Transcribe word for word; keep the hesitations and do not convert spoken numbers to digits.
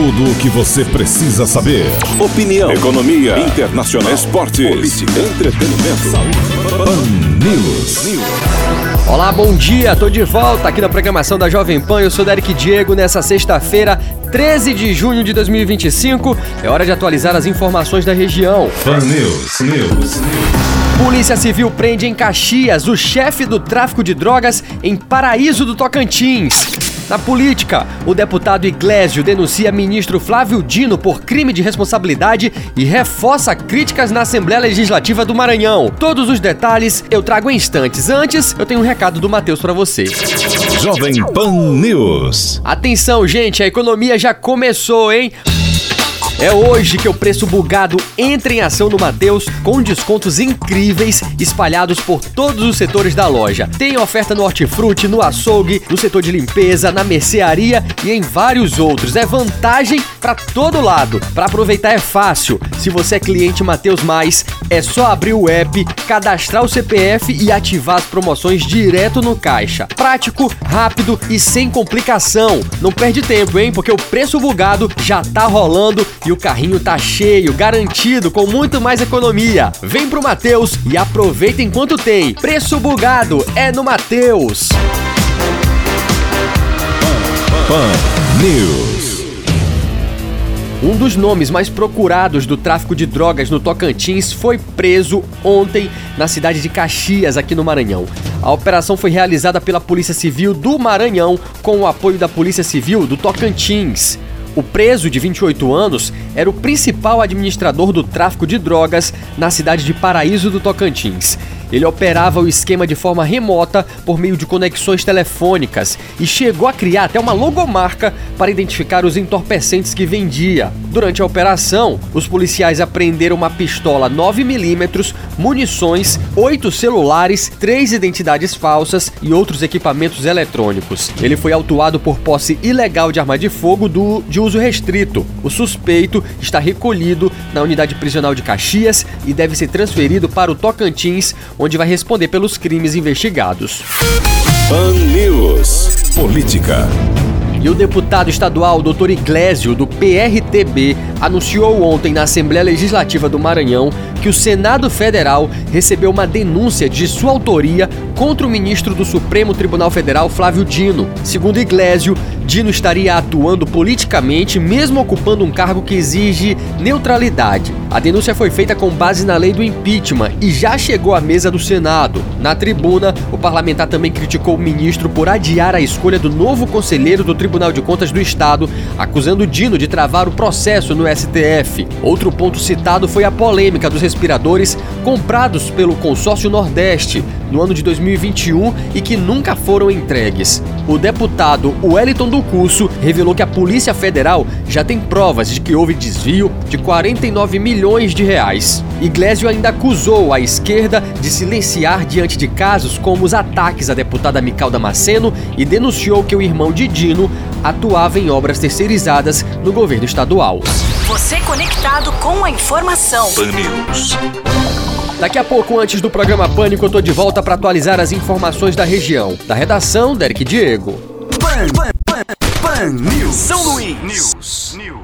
Tudo o que você precisa saber. Opinião, economia, internacional, esportes, política, entretenimento, saúde. Pan News. Olá, bom dia. Tô de volta aqui na programação da Jovem Pan. Eu sou Derek Diego. Nessa sexta-feira, treze de junho de dois mil e vinte e cinco, é hora de atualizar as informações da região. Pan News. News. Polícia Civil prende em Caxias o chefe do tráfico de drogas em Paraíso do Tocantins. Na política, o deputado Iglesio denuncia ministro Flávio Dino por crime de responsabilidade e reforça críticas na Assembleia Legislativa do Maranhão. Todos os detalhes eu trago em instantes. Antes, eu tenho um recado do Matheus para você. Jovem Pan News. Atenção, gente, a economia já começou, hein? É hoje que o preço bugado entra em ação no Mateus com descontos incríveis espalhados por todos os setores da loja. Tem oferta no hortifruti, no açougue, no setor de limpeza, na mercearia e em vários outros. É vantagem pra todo lado. Pra aproveitar é fácil. Se você é cliente Mateus Mais, é só abrir o app, cadastrar o C P F e ativar as promoções direto no caixa. Prático, rápido e sem complicação. Não perde tempo, hein? Porque o preço bugado já tá rolando e o carrinho tá cheio, garantido, com muito mais economia. Vem pro Mateus e aproveita enquanto tem. Preço bugado é no Mateus. Pan News. Um dos nomes mais procurados do tráfico de drogas no Tocantins foi preso ontem na cidade de Caxias, aqui no Maranhão. A operação foi realizada pela Polícia Civil do Maranhão com o apoio da Polícia Civil do Tocantins. O preso, de vinte e oito anos, era o principal administrador do tráfico de drogas na cidade de Paraíso do Tocantins. Ele operava o esquema de forma remota por meio de conexões telefônicas e chegou a criar até uma logomarca para identificar os entorpecentes que vendia. Durante a operação, os policiais apreenderam uma pistola nove milímetros, munições, oito celulares, três identidades falsas e outros equipamentos eletrônicos. Ele foi autuado por posse ilegal de arma de fogo do, de uso restrito. O suspeito está recolhido na unidade prisional de Caxias e deve ser transferido para o Tocantins, onde vai responder pelos crimes investigados. Pan News. Política. E o deputado estadual doutor Iglesio, do P R T B, anunciou ontem na Assembleia Legislativa do Maranhão que o Senado Federal recebeu uma denúncia de sua autoria contra o ministro do Supremo Tribunal Federal, Flávio Dino. Segundo Iglesio, Dino estaria atuando politicamente, mesmo ocupando um cargo que exige neutralidade. A denúncia foi feita com base na lei do impeachment e já chegou à mesa do Senado. Na tribuna, o parlamentar também criticou o ministro por adiar a escolha do novo conselheiro do Tribunal de Contas do Estado, acusando Dino de travar o processo no S T F. Outro ponto citado foi a polêmica dos respiradores comprados pelo Consórcio Nordeste no ano de dois mil e vinte e um e que nunca foram entregues. O deputado Wellington do Curso revelou que a Polícia Federal já tem provas de que houve desvio de quarenta e nove milhões de reais. Iglesio ainda acusou a esquerda de silenciar diante de casos como os ataques à deputada Mical Damasceno e denunciou que o irmão de Dino atuava em obras terceirizadas no governo estadual. Você conectado com a informação. Pan News. Daqui a pouco, antes do programa Pânico, eu tô de volta para atualizar as informações da região. Da redação, Derek Diego. Pan, Pan, Pan, Pan News. São Luís. News. News.